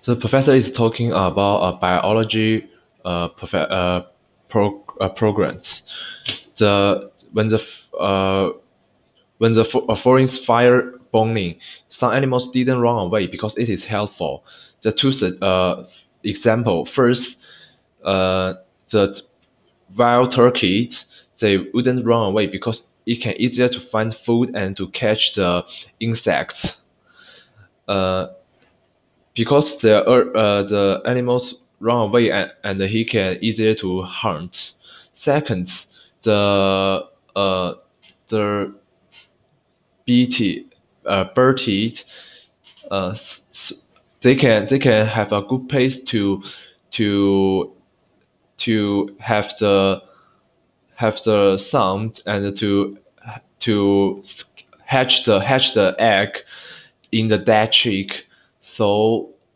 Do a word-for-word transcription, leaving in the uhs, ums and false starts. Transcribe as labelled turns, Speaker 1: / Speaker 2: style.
Speaker 1: The professor is talking about a biology uh, prof- uh, pro- uh, programs. The when the uh, when the fo- uh, forest fire burning, some animals didn't run away because it is helpful. The two uh, example first, uh, the wild turkeys they wouldn't run away because it can easier to find food and to catch the insects. Uh, because the uh, the animals run away and, and he can easier to hunt. Second, the uh, the bt uh, birdie uh, s- they can they can have a good place to to to have the have the sound and to to hatch the hatch the egg in the dead chick. So